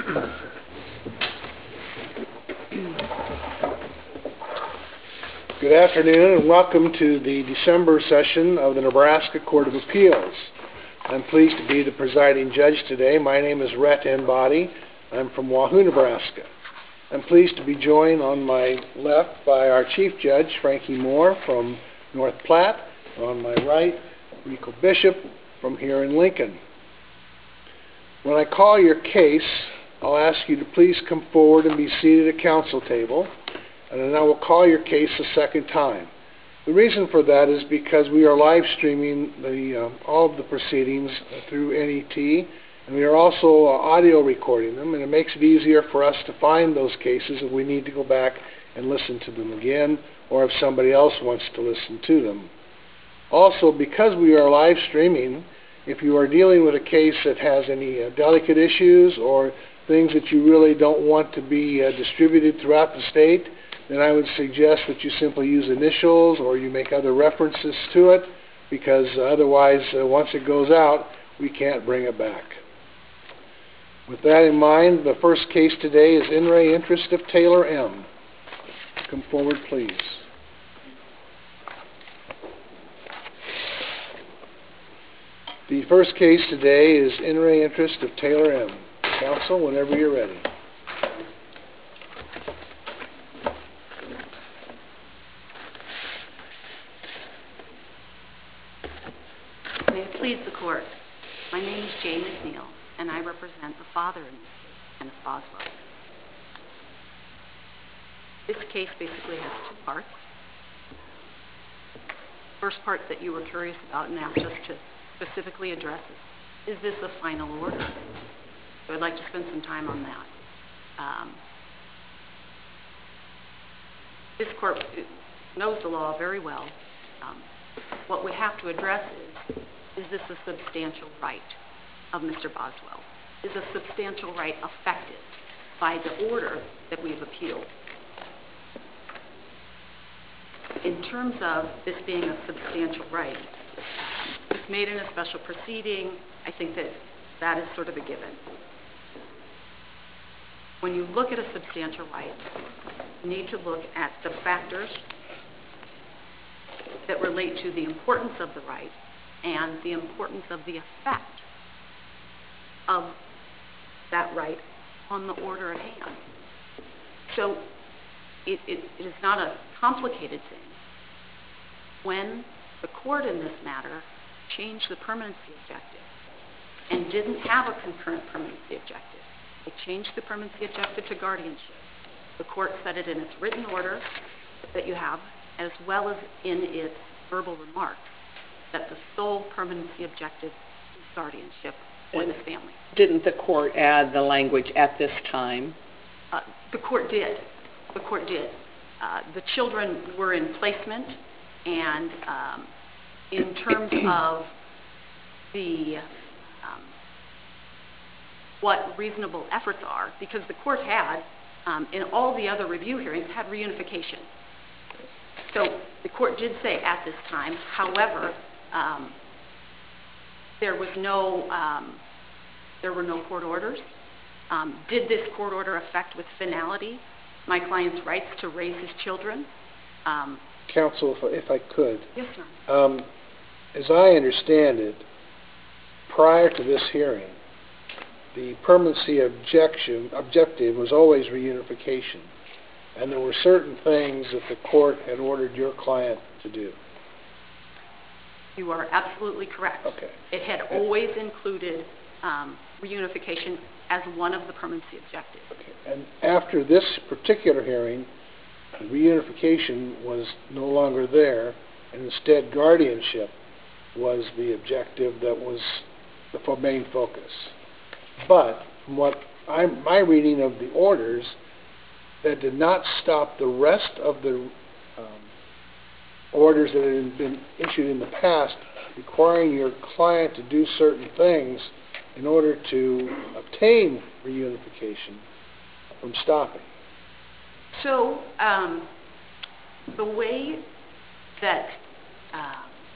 Good afternoon and welcome to the December session of the Nebraska Court of Appeals. I'm pleased to be the presiding judge today. My name is Rhett Embody. I'm from Wahoo, Nebraska. I'm pleased to be joined on my left by our Chief Judge, Frankie Moore from North Platte. On my right, Rico Bishop from here in Lincoln. When I call your case, I'll ask you to please come forward and be seated at council table, and then I will call your case a second time. The reason for that is because we are live streaming all of the proceedings through NET, and we are also audio recording them, and it makes it easier for us to find those cases if we need to go back and listen to them again, or if somebody else wants to listen to them. Also, because we are live streaming, if you are dealing with a case that has any delicate issues or things that you really don't want to be distributed throughout the state, then I would suggest that you simply use initials or you make other references to it, because otherwise, once it goes out, we can't bring it back. With that in mind, the first case today is In Re Interest of Taylor M. Come forward, please. The first case today is In Re Interest of Taylor M. Counsel, whenever you're ready. May it please the court. My name is Jane McNeil, and I represent the father in this case, Kenneth Boswell. This case basically has two parts. First part that you were curious about and asked us to specifically address is this a final order? So I'd like to spend some time on that. This court knows the law very well. What we have to address is this a substantial right of Mr. Boswell? Is a substantial right affected by the order that we've appealed? In terms of this being a substantial right, it's made in a special proceeding. I think that is sort of a given. When you look at a substantial right, you need to look at the factors that relate to the importance of the right and the importance of the effect of that right on the order at hand. So it is not a complicated thing. When the court in this matter changed the permanency objective and didn't have a concurrent permanency objective, it changed the permanency objective to guardianship. The court said it in its written order that you have, as well as in its verbal remarks, that the sole permanency objective is guardianship for this family. Didn't the court add the language "at this time"? The court did. The court did. The children were in placement, and in terms of the what reasonable efforts are, because the court had, in all the other review hearings, had reunification. So the court did say at this time, however, there were no court orders. Did this court order affect with finality my client's rights to raise his children? Counsel, if I could. Yes, sir. As I understand it, prior to this hearing, the permanency objective was always reunification, and there were certain things that the court had ordered your client to do. You are absolutely correct. Okay. It had always included reunification as one of the permanency objectives. Okay. And after this particular hearing, reunification was no longer there, and instead guardianship was the objective that was the main focus. But from what my reading of the orders, that did not stop the rest of the orders that had been issued in the past requiring your client to do certain things in order to obtain reunification from stopping. So the way that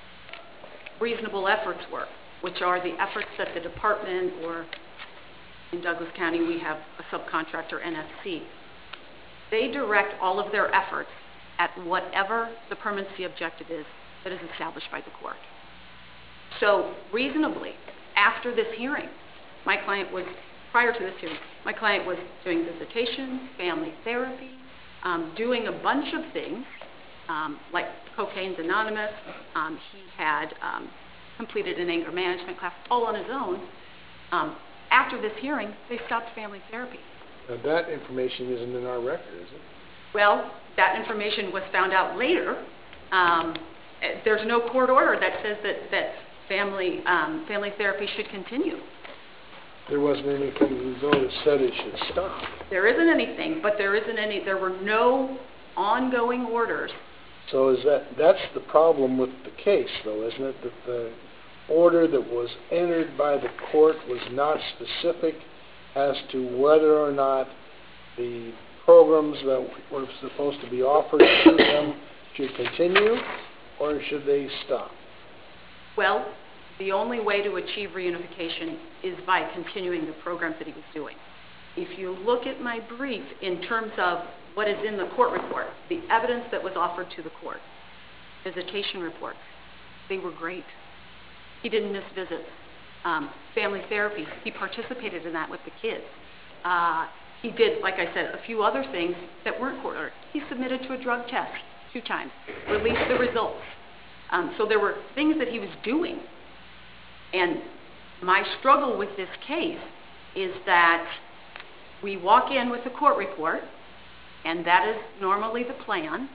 reasonable efforts work, which are the efforts that the department or In Douglas County, we have a subcontractor, NSC. They direct all of their efforts at whatever the permanency objective is that is established by the court. So reasonably, after this hearing, prior to this hearing, my client was doing visitation, family therapy, doing a bunch of things, like Cocaine's Anonymous. He had completed an anger management class all on his own. After this hearing, they stopped family therapy. Now, that information isn't in our record, is it? Well, that information was found out later. There's no court order that says that family therapy should continue. There wasn't anything, though, that said it should stop. There isn't anything, but there were no ongoing orders. So that's the problem with the case, though, isn't it? That the order that was entered by the court was not specific as to whether or not the programs that were supposed to be offered to them should continue or should they stop? Well, the only way to achieve reunification is by continuing the programs that he was doing. If you look at my brief in terms of what is in the court report, the evidence that was offered to the court, visitation reports, they were great. He didn't miss visits. Family therapy, he participated in that with the kids. He did, like I said, a few other things that weren't court ordered. He submitted to a drug test 2 times, released the results. So there were things that he was doing. And my struggle with this case is that we walk in with a court report, and that is normally the plan.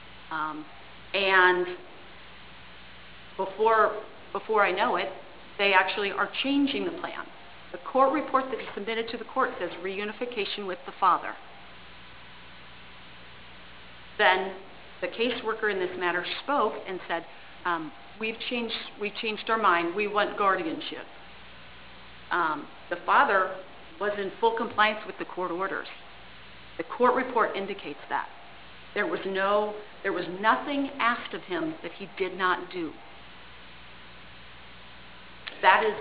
And before I know it, they actually are changing the plan. The court report that is submitted to the court says reunification with the father. Then the caseworker in this matter spoke and said, we've changed our mind. We want guardianship. The father was in full compliance with the court orders. The court report indicates that. There was nothing asked of him that he did not do. That is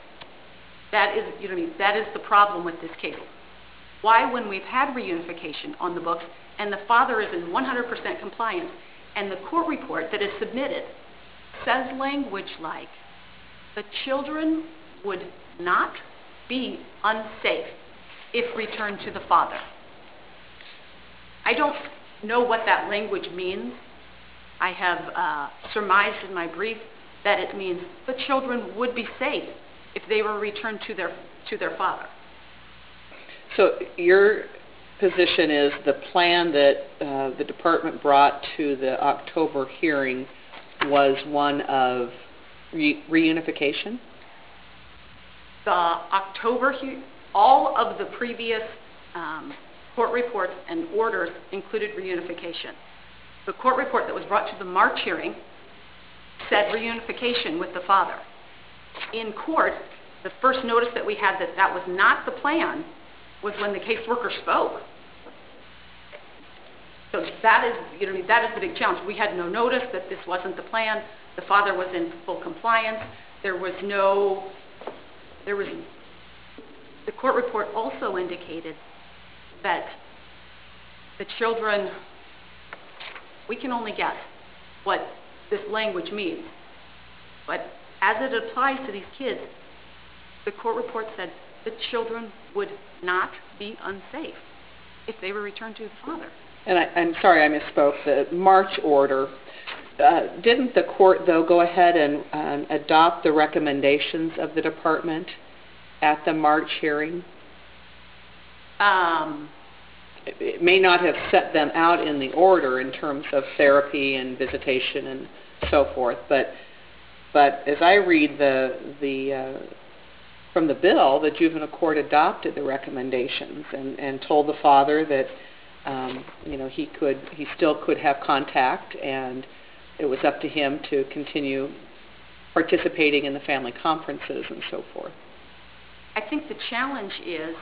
the problem with this case. Why, when we've had reunification on the books and the father is in 100% compliance, and the court report that is submitted says language like, the children would not be unsafe if returned to the father. I don't know what that language means. I have surmised in my brief that it means the children would be safe if they were returned to their father. So your position is the plan that the department brought to the October hearing was one of reunification? The October all of the previous court reports and orders included reunification. The court report that was brought to the March hearing said reunification with the father. In court, the first notice that we had that was not the plan was when the caseworker spoke. So that is the big challenge. We had no notice that this wasn't the plan. The father was in full compliance. The court report also indicated that the children, we can only guess what this language means, but as it applies to these kids, the court report said the children would not be unsafe if they were returned to the father. And I'm sorry I misspoke. The March order, didn't the court, though, go ahead and adopt the recommendations of the department at the March hearing? It may not have set them out in the order in terms of therapy and visitation and so forth, but as I read from the bill, the juvenile court adopted the recommendations and told the father that he still could have contact, and it was up to him to continue participating in the family conferences and so forth. I think the challenge is,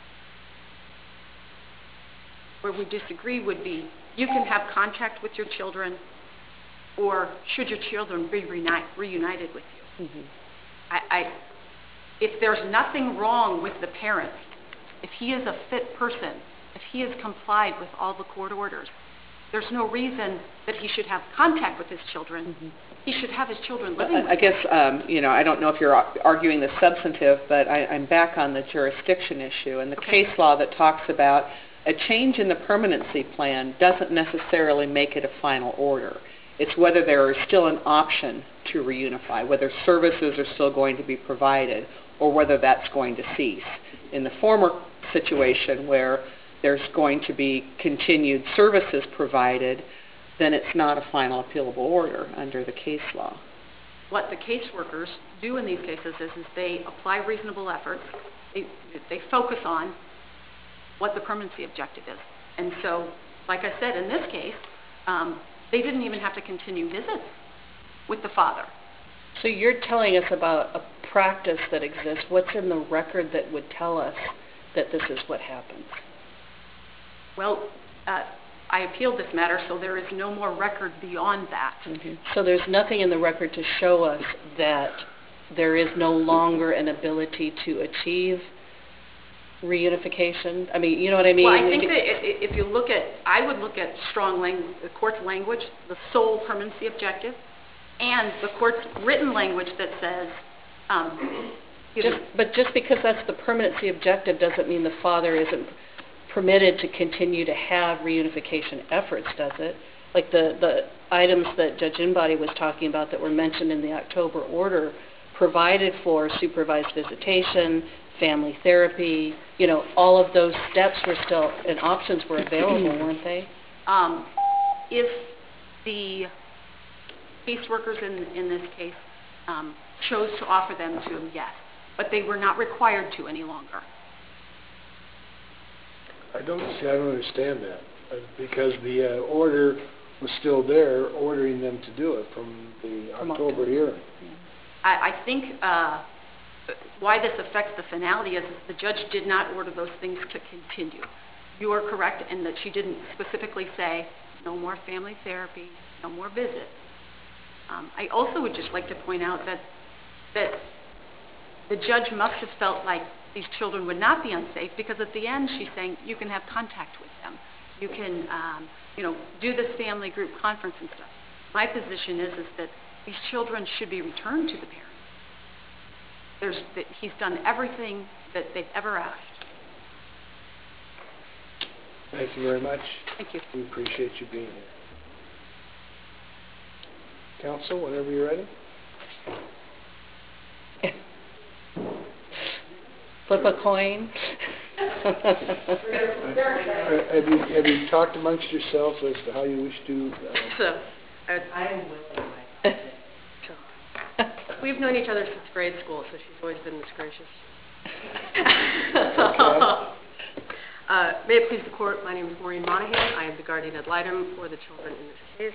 where we disagree would be, you can have contact with your children, or should your children be reunited with you? Mm-hmm. if there's nothing wrong with the parent, if he is a fit person, if he has complied with all the court orders, there's no reason that he should have contact with his children. He should have his children living with him. I guess, I don't know if you're arguing the substantive, but I'm back on the jurisdiction issue and the case law that talks about a change in the permanency plan doesn't necessarily make it a final order. It's whether there is still an option to reunify, whether services are still going to be provided, or whether that's going to cease. In the former situation where there's going to be continued services provided, then it's not a final appealable order under the case law. What the caseworkers do in these cases is they apply reasonable effort. They focus on what the permanency objective is. And so, like I said, in this case, they didn't even have to continue visits with the father. So you're telling us about a practice that exists. What's in the record that would tell us that this is what happens? Well, I appealed this matter, so there is no more record beyond that. So there's nothing in the record to show us that there is no longer an ability to achieve reunification? I mean, you know what I mean? Well, I think that if you look at, I would look at the court's language, the sole permanency objective, and the court's written language that says, But just because that's the permanency objective doesn't mean the father isn't permitted to continue to have reunification efforts, does it? Like the items that Judge Inbody was talking about that were mentioned in the October order provided for supervised visitation, family therapy, all of those steps were still, and options were available, weren't they? If the caseworkers in this case chose to offer them to him, yes. But they were not required to any longer. I don't understand that, because the order was still there, ordering them to do it from the October hearing. I think why this affects the finality is the judge did not order those things to continue. You are correct in that she didn't specifically say no more family therapy, no more visits. I also would just like to point out that the judge must have felt like these children would not be unsafe, because at the end she's saying you can have contact with them. You can, do this family group conference and stuff. My position is that these children should be returned to the parents. He's done everything that they've ever asked. Thank you very much. Thank you. We appreciate you being here. Counsel, whenever you're ready. Flip a coin. Have you talked amongst yourselves as to how you wish to? I'm willing. We've known each other since grade school, so she's always been this gracious. May it please the court, my name is Maureen Monahan. I am the guardian ad litem for the children in this case.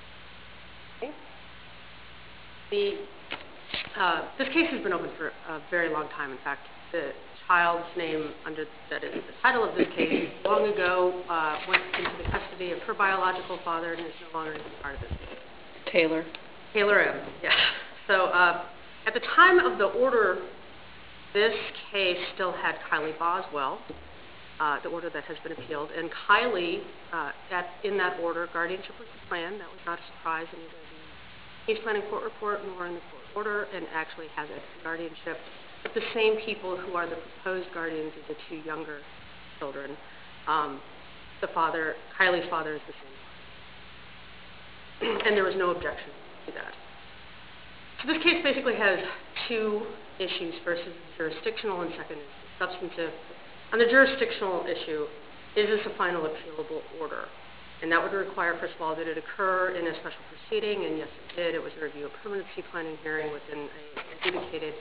This case has been open for a very long time. In fact, the child's name that is the title of this case long ago went into the custody of her biological father and is no longer part of this case. Taylor M. Yes. So at the time of the order, this case still had Kylie Boswell, the order that has been appealed, and Kylie, in that order, guardianship was the plan. That was not a surprise in either the case planning court report nor in the court order, and actually has a guardianship with the same people who are the proposed guardians of the two younger children. Kylie's father is the same. And there was no objection to that. So this case basically has two issues. First is jurisdictional, and second is substantive. On the jurisdictional issue, is this a final appealable order? And that would require, first of all, that it occur in a special proceeding, and yes, it did. It was a review of permanency planning hearing within an adjudicated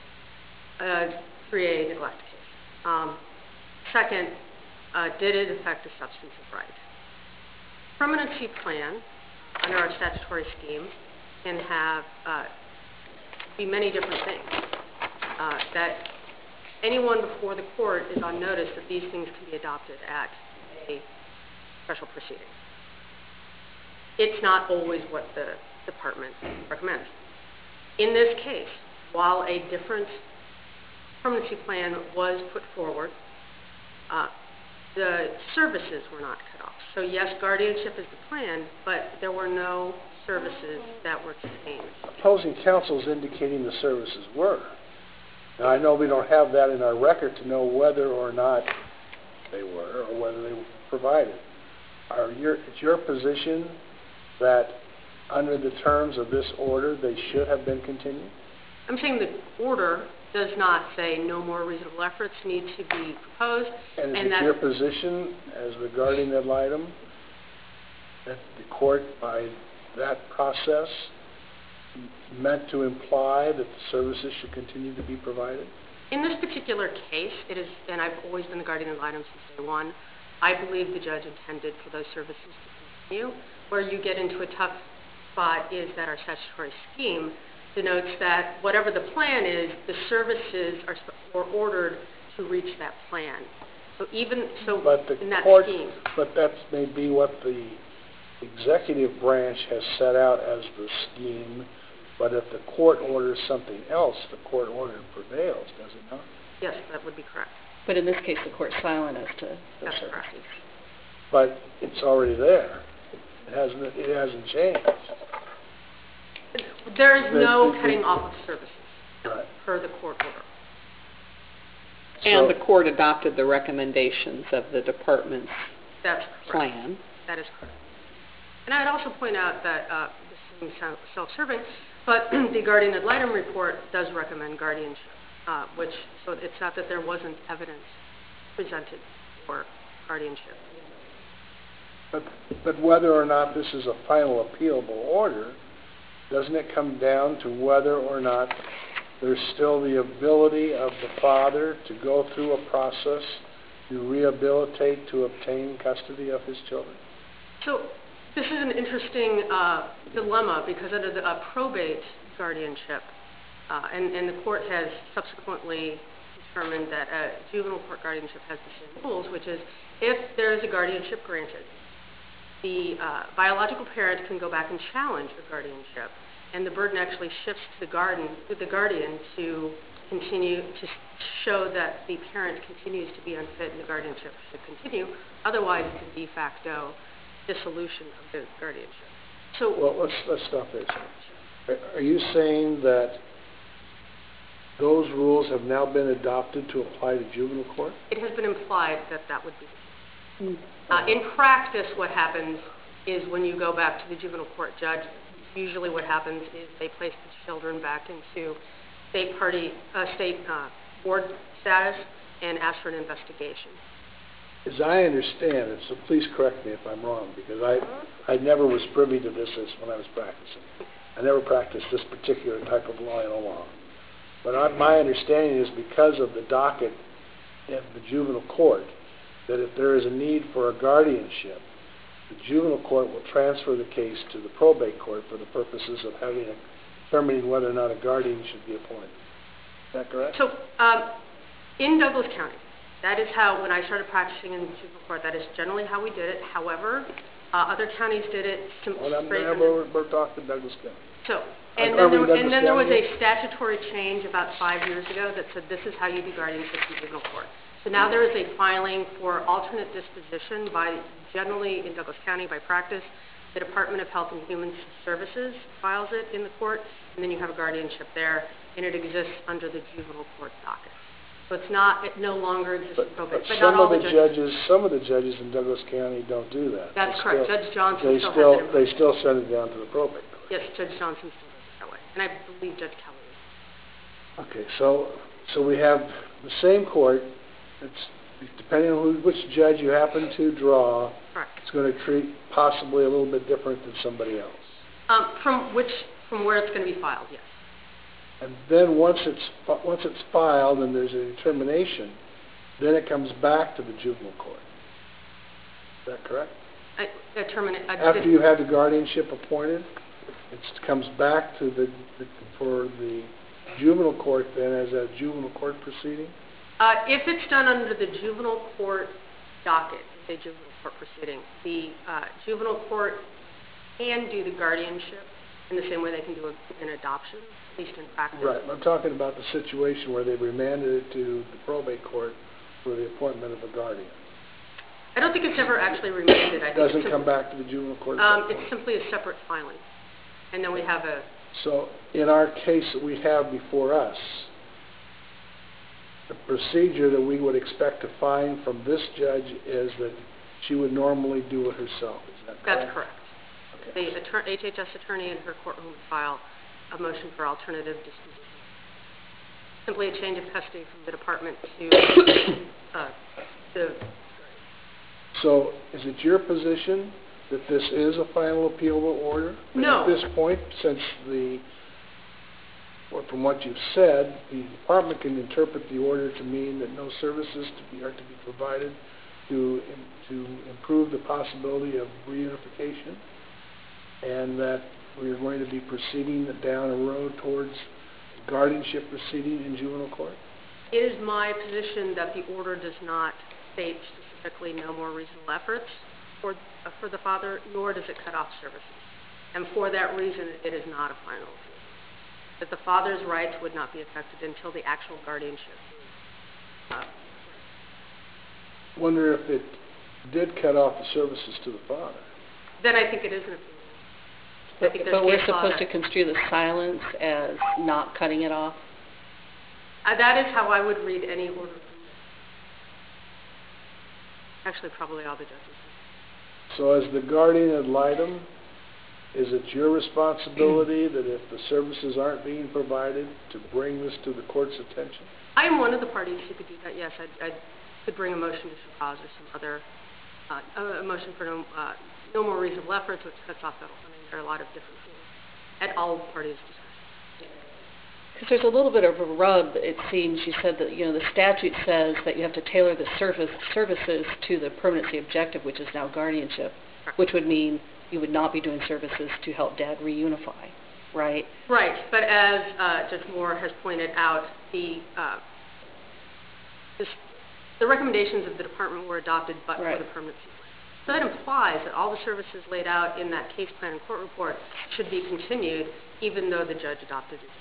3A neglect case. Second, did it affect a substantive right? Permanency plan, under our statutory scheme, can have be many different things. That anyone before the court is on notice that these things can be adopted at a special proceeding. It's not always what the department recommends. In this case, while a different permanency plan was put forward, the services were not cut off. So yes, guardianship is the plan, but there were no services that were changed. Opposing counsel is indicating the services were. Now, I know we don't have that in our record to know whether or not they were or whether they were provided. It's your position that under the terms of this order, they should have been continued? I'm saying the order does not say no more reasonable efforts need to be proposed. And is it your position as the guardian ad litem that the court, by that process, meant to imply that the services should continue to be provided? In this particular case, it is, and I've always been the guardian ad litem since day one, I believe the judge intended for those services to continue. Where you get into a tough spot is that our statutory scheme denotes that whatever the plan is, the services are ordered to reach that plan. So even so, in that scheme. But that may be what the executive branch has set out as the scheme. But if the court orders something else, the court order prevails, does it not? Yes, that would be correct. But in this case, the court's silent as to those That's services. correct. But it's already there. It hasn't changed. There is no cutting off of services per the court order. And the court adopted the recommendations of the department's That's correct. plan. That is correct. And I would also point out that this is self-serving, but the guardian ad litem report does recommend guardianship, so it's not that there wasn't evidence presented for guardianship. But whether or not this is a final appealable order, doesn't it come down to whether or not there's still the ability of the father to go through a process to rehabilitate, to obtain custody of his children? So this is an interesting dilemma because under the probate guardianship, and the court has subsequently determined that juvenile court guardianship has the same rules, which is if there is a guardianship granted, the biological parent can go back and challenge the guardianship, and the burden actually shifts to the guardian to continue to show that the parent continues to be unfit and the guardianship should continue. Otherwise, it's a de facto dissolution of the guardianship. So, well, let's stop there. Are you saying that those rules have now been adopted to apply to juvenile court? It has been implied that that would be the case. In practice, what happens is when you go back to the juvenile court judge, usually what happens is they place the children back into state board status and ask for an investigation. As I understand it, so please correct me if I'm wrong, because I never was privy to this when I was practicing. I never practiced this particular type of law in a law. But my understanding is because of the docket in the juvenile court, that if there is a need for a guardianship, the juvenile court will transfer the case to the probate court for the purposes of determining whether or not a guardian should be appointed. Is that correct? So, in Douglas County, that is how, when I started practicing in juvenile court, that is generally how we did it. However, other counties did it We're talking Douglas County. So, and then there was a statutory change about 5 years ago that said this is how you do guardianship in juvenile court. So now there is a filing for alternate disposition by, generally in Douglas County by practice, the Department of Health and Human Services files it in the court, and then you have a guardianship there, and it exists under the juvenile court docket. So it's not, it no longer exists in probate. But some of the judges in Douglas County don't do that. That's correct. Judge Johnson still has it. They still send it down to the probate court. Yes, Judge Johnson still does it that way, and I believe Judge Kelly is. Okay, so we have the same court. It's depending on which judge you happen to draw. Correct. It's going to treat possibly a little bit different than somebody else. From where it's going to be filed, yes. And then once it's filed and there's a determination, then it comes back to the juvenile court. Is that correct? After you have the guardianship appointed, it comes back to for the juvenile court then as a juvenile court proceeding? If it's done under the juvenile court docket, the juvenile court proceeding, the juvenile court can do the guardianship in the same way they can do an adoption, at least in practice. Right, I'm talking about the situation where they remanded it to the probate court for the appointment of a guardian. I don't think it's ever actually remanded. I It think doesn't come back to the juvenile court? it's simply a separate filing. And then we have a... So, in our case that we have before us, the procedure that we would expect to find from this judge is that she would normally do it herself, is that correct? That's correct. Okay. The HHS attorney in her courtroom would file a motion for alternative disposition. Simply a change of custody from the department to the... So, is it your position that this is a final appealable order? No. At this point, since from what you've said, the department can interpret the order to mean that no services are to be provided to improve the possibility of reunification, and that we are going to be proceeding down a road towards guardianship proceeding in juvenile court? It is my position that the order does not state specifically no more reasonable efforts for the father, nor does it cut off services. And for that reason, it is not a final appeal. That the father's rights would not be affected until the actual guardianship is Wonder if it did cut off the services to the father. Then I think it is an appeal. I think there's But we're case law supposed to that- construe the silence as not cutting it off? That is how I would read any order. Actually, probably all the judges. So as the guardian ad litem, is it your responsibility that if the services aren't being provided, to bring this to the court's attention? I am one of the parties who could do that, yes. I could bring a motion to show cause or some other, a motion for no more reasonable efforts, which cuts off federal funding. There are a lot of different things at all parties' discretion. Because there's a little bit of a rub, it seems. You said that, the statute says that you have to tailor the services to the permanency objective, which is now guardianship, which would mean you would not be doing services to help dad reunify, right? Right, but as Judge Moore has pointed out, the recommendations of the department were adopted but for the permanency plan. So that implies that all the services laid out in that case plan and court report should be continued, even though the judge adopted it.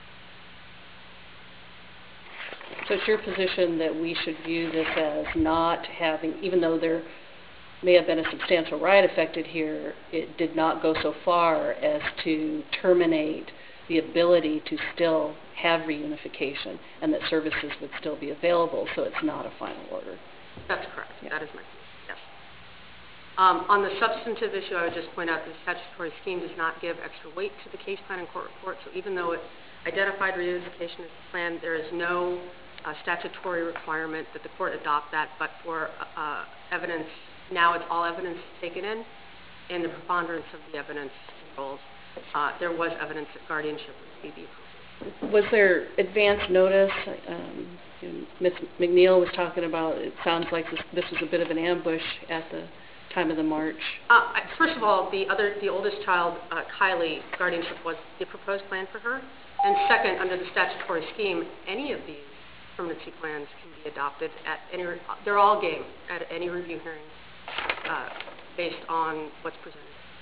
So it's your position that we should view this as not having, even though there may have been a substantial right affected here, it did not go so far as to terminate the ability to still have reunification, and that services would still be available, so it's not a final order. That's correct. Yeah. That is my view, yes. On the substantive issue, I would just point out that the statutory scheme does not give extra weight to the case plan and court report, so even though it identified reunification as a plan, there is no statutory requirement that the court adopt that, but for evidence, now it's all evidence taken in, and the preponderance of the evidence controls. There was evidence that guardianship would be appropriate. Was there advance notice? Ms. McNeil was talking about, it sounds like this was a bit of an ambush at the time of the march. First of all, the oldest child, Kylie, guardianship was the proposed plan for her. And second, under the statutory scheme, any of these permanency plans can be adopted at any, they're all game at any review hearing based on what's presented.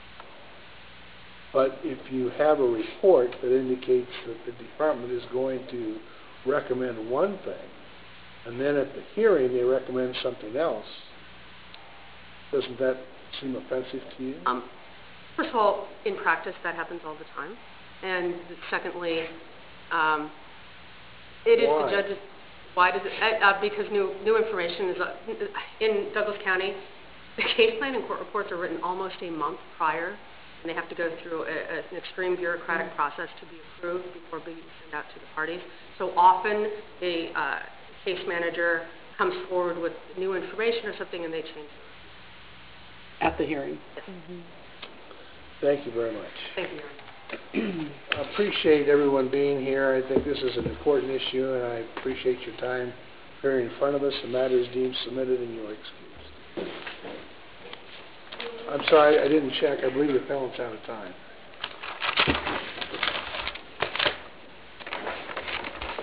But if you have a report that indicates that the department is going to recommend one thing, and then at the hearing they recommend something else, doesn't that seem offensive to you? First of all, in practice, that happens all the time. And secondly, it is the judge's... Why does it? Because new information is... in Douglas County, the case plan and court reports are written almost a month prior, and they have to go through an extreme bureaucratic process to be approved before being sent out to the parties. So often, the case manager comes forward with new information or something, and they change it. At the hearing. Yes. Mm-hmm. Thank you very much. Thank you, Your Honor. I appreciate everyone being here. I think this is an important issue, and I appreciate your time appearing in front of us. The matter is deemed submitted, and you are excused. I'm sorry, I didn't check. I believe the appellant's out of time.